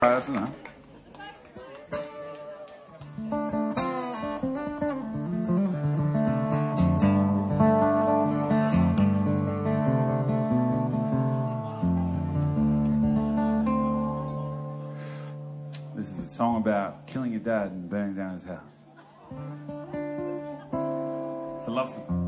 That's enough. This is a song about killing your dad and burning down his house. It's a love song.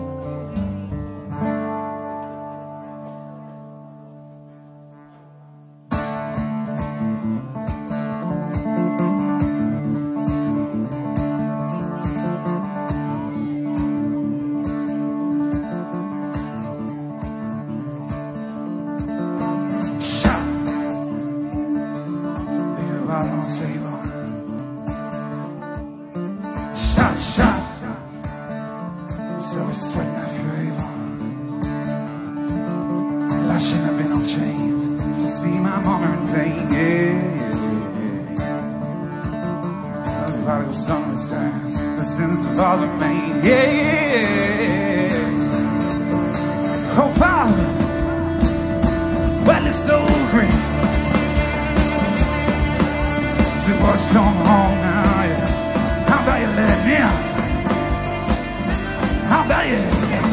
Shot, shot. So it's sweating out your evil. I shouldn't have been on chains to see my mama in vain. The prodigal son returns, the sins of all remain. Oh, Father, well, it's so great. The boys come home now, yeah. How about you let me in? How about you?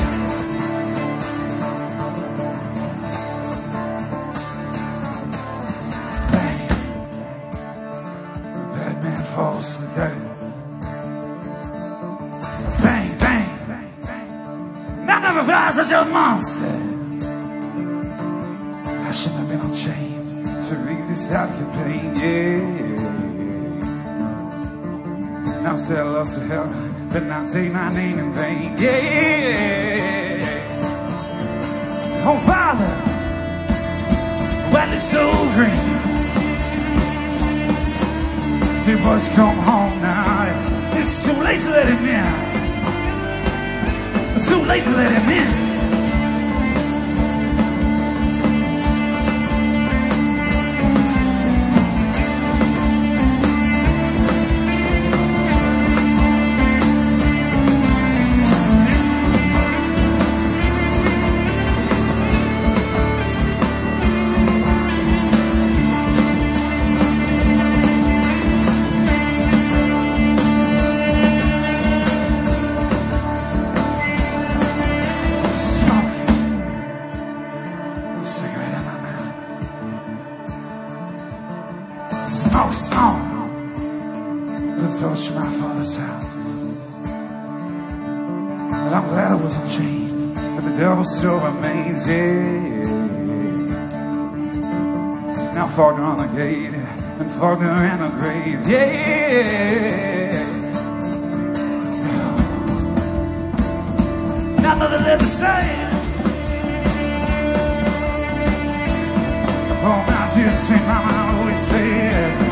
Bang. The bad man falls to the dirt. Bang, bang, bang, bang. None of the flies such a monster. I shouldn't have been on chains to read this out campaign, yeah. Now say I love to hell, but not take my name in vain. Yeah. Oh, Father, well, it's so green. See, boys, come home now. It's too late to let him in. It's too late to let him in. Smoke, smoke, the torch my father's house. Well, I'm glad I wasn't chained, but the devil still remains, yeah. Now Faulkner on the gate, and Faulkner in the grave, yeah. Now nothing left to say. For my dear sweet mama always paid.